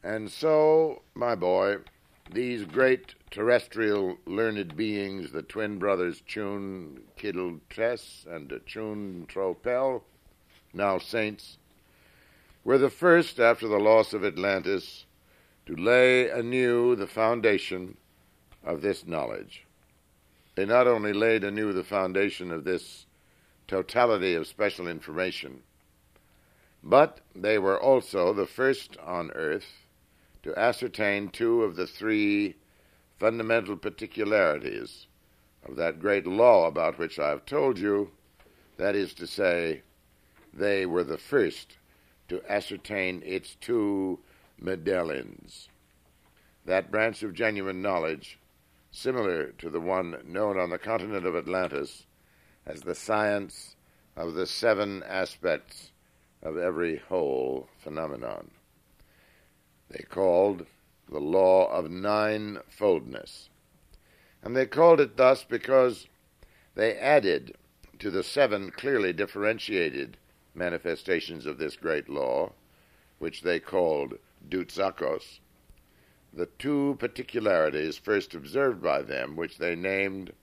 And so, my boy, these great terrestrial learned beings, the twin brothers Chun Kiddle Tress and Chun Tropel, now saints, were the first, after the loss of Atlantis, to lay anew the foundation of this knowledge. They not only laid anew the foundation of this totality of special information, but they were also the first on earth to ascertain two of the three fundamental particularities of that great law about which I have told you. That is to say, they were the first to ascertain its two medallions. That branch of genuine knowledge, similar to the one known on the continent of Atlantis as the science of the seven aspects of every whole phenomenon. They called the law of ninefoldness. And they called it thus because they added to the seven clearly differentiated manifestations of this great law, which they called Dutsakos, the two particularities first observed by them, which they named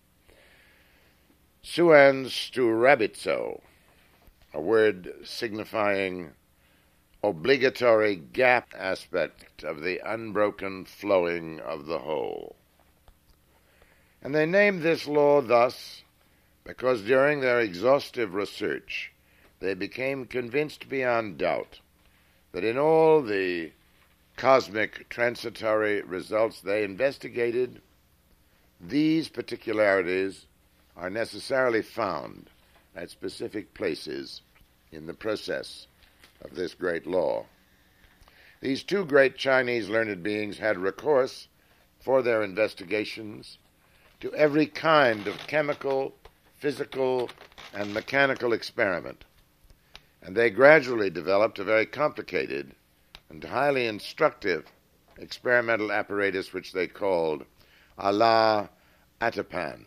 Suansturabizo, a word signifying obligatory gap aspect of the unbroken flowing of the whole. And they named this law thus because during their exhaustive research they became convinced beyond doubt that in all the cosmic transitory results they investigated, these particularities are necessarily found at specific places in the process of this great law. These two great Chinese learned beings had recourse for their investigations to every kind of chemical, physical, and mechanical experiment, and they gradually developed a very complicated and highly instructive experimental apparatus which they called Allah Atapan.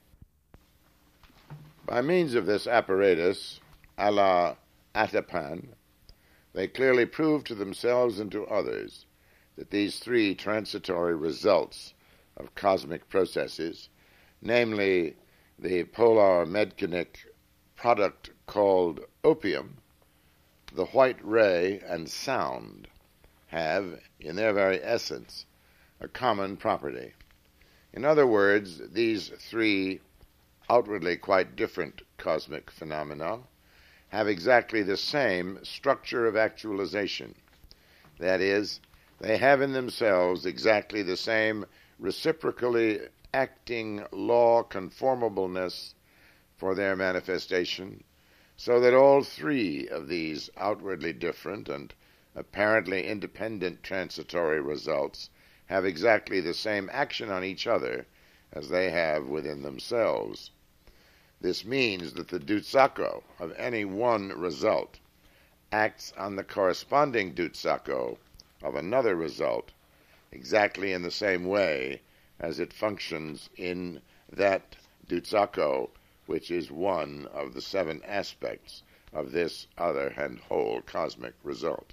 By means of this apparatus, Allah Atapan, they clearly proved to themselves and to others that these three transitory results of cosmic processes, namely the polar medconic product called opium, the white ray, and sound, have, in their very essence, a common property. In other words, these three outwardly quite different cosmic phenomena have exactly the same structure of actualization. That is, they have in themselves exactly the same reciprocally acting law conformableness for their manifestation, so that all three of these outwardly different and apparently independent transitory results have exactly the same action on each other as they have within themselves. This means that the Dutsako of any one result acts on the corresponding Dutsako of another result exactly in the same way as it functions in that Dutsako which is one of the seven aspects of this other and whole cosmic result.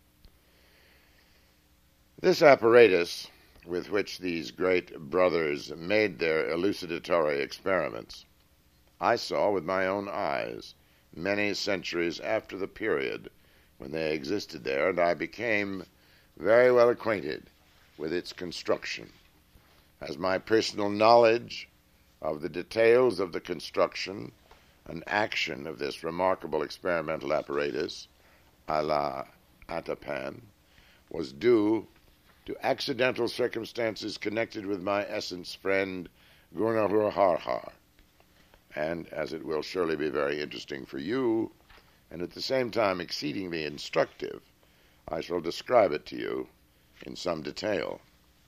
This apparatus with which these great brothers made their elucidatory experiments, I saw with my own eyes many centuries after the period when they existed there, and I became very well acquainted with its construction. As my personal knowledge of the details of the construction and action of this remarkable experimental apparatus, Allah Atapan, was due to accidental circumstances connected with my essence friend Gurnahur Harhar, and as it will surely be very interesting for you, and at the same time exceedingly instructive, I shall describe it to you in some detail.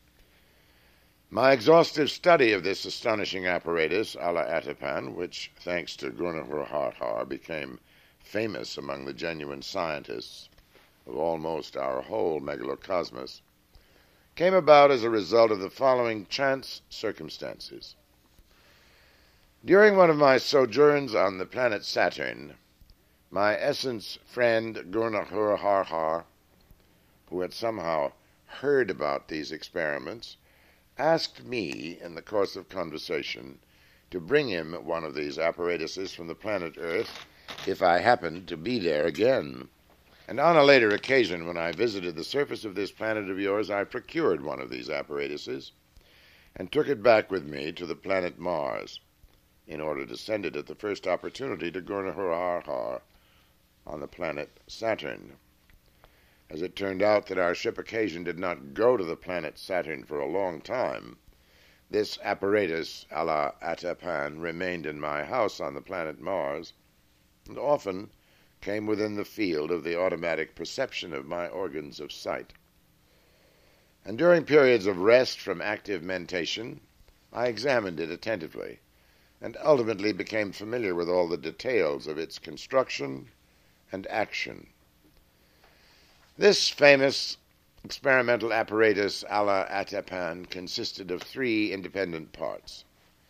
My exhaustive study of this astonishing apparatus, Allah Atapan, which, thanks to Gurnahur Harhar, became famous among the genuine scientists of almost our whole megalocosmos, came about as a result of the following chance circumstances. During one of my sojourns on the planet Saturn, my essence friend Gurnahur Harhar, who had somehow heard about these experiments, asked me in the course of conversation to bring him one of these apparatuses from the planet Earth if I happened to be there again. And on a later occasion, when I visited the surface of this planet of yours, I procured one of these apparatuses and took it back with me to the planet Mars in order to send it at the first opportunity to Gurnahar on the planet Saturn. As it turned out that our ship occasion did not go to the planet Saturn for a long time, this apparatus, a la Atapan, remained in my house on the planet Mars, and often came within the field of the automatic perception of my organs of sight. And during periods of rest from active mentation, I examined it attentively, and ultimately became familiar with all the details of its construction and action. This famous experimental apparatus a la Atapan consisted of 3 independent parts.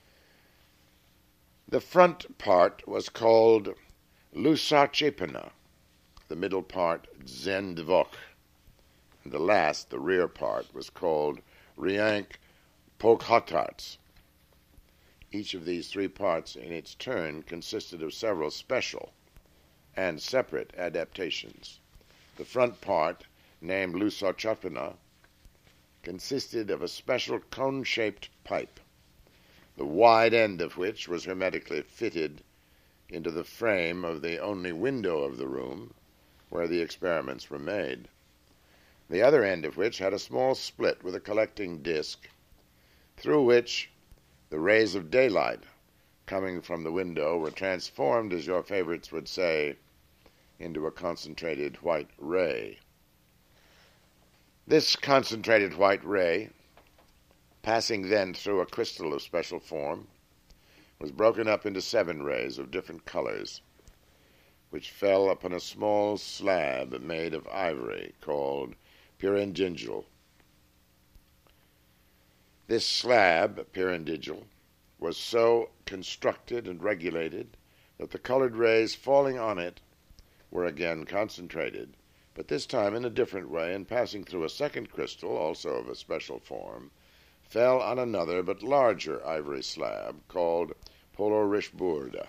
The front part was called Lusarchepana, the middle part Zendvok, and the last, the rear part, was called Riank Pokhatarts. Each of these 3 parts in its turn consisted of several special and separate adaptations. The front part, named Lusarchepana, consisted of a special cone-shaped pipe, the wide end of which was hermetically fitted into the frame of the only window of the room where the experiments were made, the other end of which had a small split with a collecting disc through which the rays of daylight coming from the window were transformed, as your favorites would say, into a concentrated white ray. This concentrated white ray, passing then through a crystal of special form, was broken up into 7 rays of different colors, which fell upon a small slab made of ivory called pyrandygal. This slab, pyrandygal, was so constructed and regulated that the colored rays falling on it were again concentrated, but this time in a different way, and passing through a second crystal, also of a special form, fell on another but larger ivory slab called Polorishburda.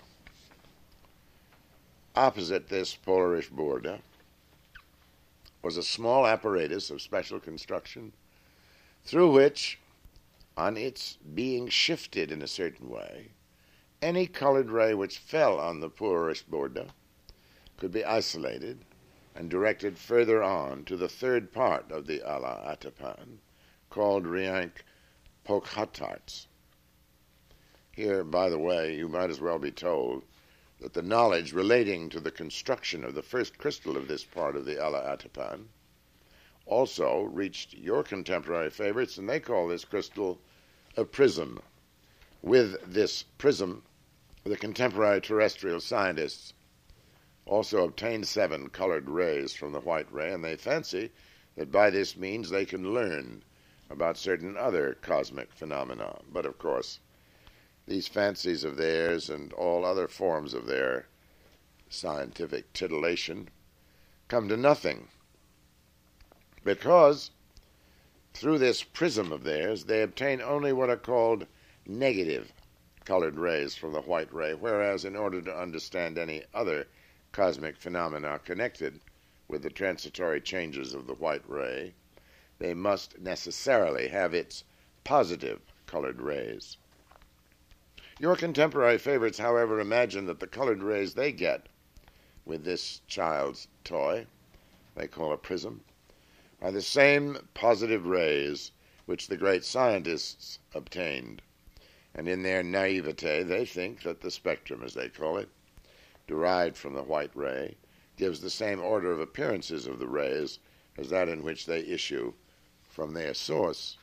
Opposite this Polorishburda was a small apparatus of special construction through which, on its being shifted in a certain way, any colored ray which fell on the Polorishburda could be isolated and directed further on to the third part of the Ala Atapan, called Riank Pokhatarts. Here, by the way, you might as well be told that the knowledge relating to the construction of the first crystal of this part of the Ala Atapan also reached your contemporary favorites, and they call this crystal a prism. With this prism, the contemporary terrestrial scientists also obtained 7 colored rays from the white ray, and they fancy that by this means they can learn about certain other cosmic phenomena. But of course, these fancies of theirs and all other forms of their scientific titillation come to nothing, because through this prism of theirs they obtain only what are called negative colored rays from the white ray, whereas in order to understand any other cosmic phenomena connected with the transitory changes of the white ray, they must necessarily have its positive colored rays. Your contemporary favorites, however, imagine that the colored rays they get with this child's toy, they call a prism, are the same positive rays which the great scientists obtained, and in their naivete they think that the spectrum, as they call it, derived from the white ray, gives the same order of appearances of the rays as that in which they issue from their source.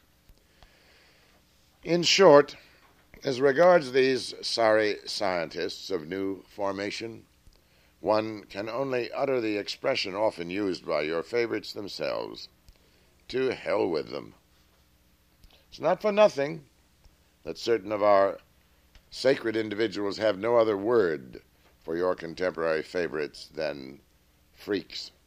In short, as regards these sorry scientists of new formation, one can only utter the expression often used by your favorites themselves, "To hell with them." It's not for nothing that certain of our sacred individuals have no other word for your contemporary favorites than freaks.